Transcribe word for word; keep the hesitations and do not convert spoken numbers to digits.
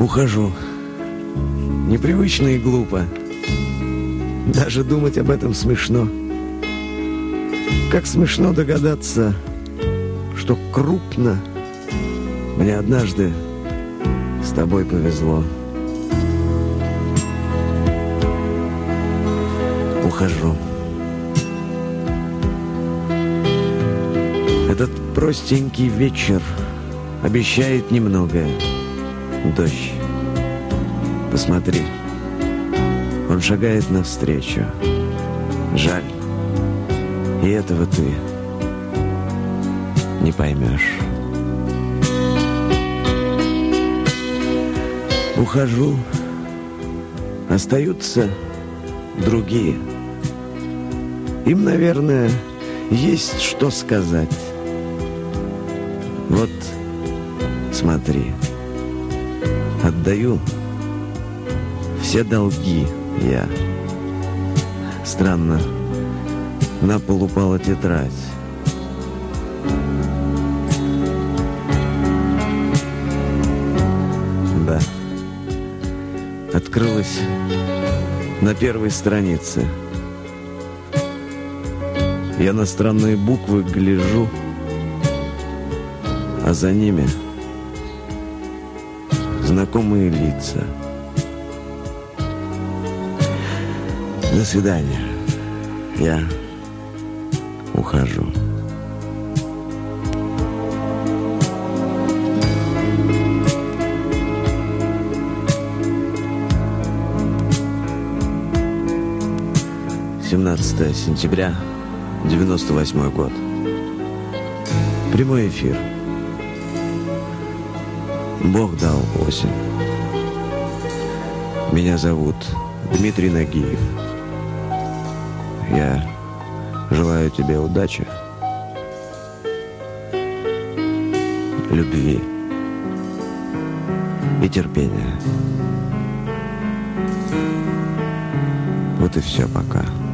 Ухожу. Непривычно и глупо. Даже думать об этом смешно. Как смешно догадаться, что крупно мне однажды с тобой повезло. Ухожу. Этот простенький вечер обещает немногое. Дождь. Посмотри. Он шагает навстречу. Жаль. И этого ты не поймешь. Ухожу. Остаются другие. Им, наверное, есть что сказать. Вот, смотри. Отдаю все долги я. Странно, на пол упала тетрадь. Да. Открылась на первой странице. Я на странные буквы гляжу, а за ними знакомые лица. До свидания. Я ухожу. семнадцатое сентября девяносто восьмой год. Прямой эфир. Бог дал осень. Меня зовут Дмитрий Нагиев. Я желаю тебе удачи, любви и терпения. Вот и все пока.